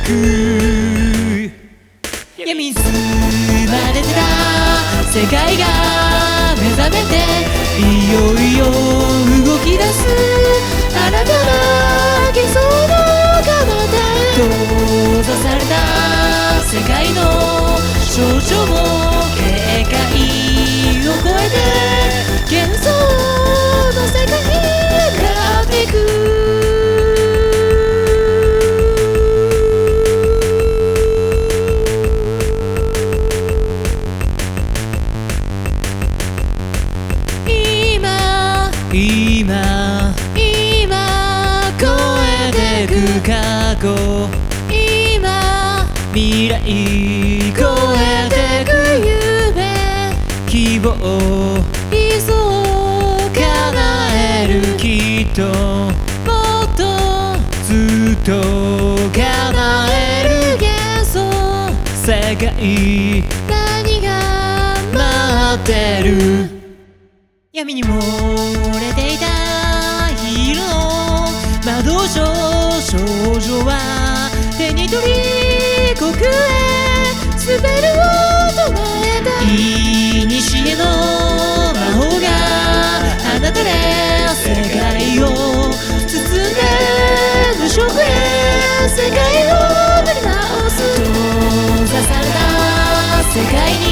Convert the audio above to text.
く闇に包まれてた世界が目覚めていよいよ動き出す新たな幻想の彼方へ閉ざされた世界の象徴も警戒を超えて幻想の世界へなっていく今超えてく過去今未来超えてく夢希望理想叶えるきっともっとずっと叶える幻想世界何が待ってる闇に漏れていたヒーローの魔導書少女は手に取り国へスペルを唱えたいにしえの魔法があなたで世界を包んで無色へ世界を塗り直す閉ざされた世界に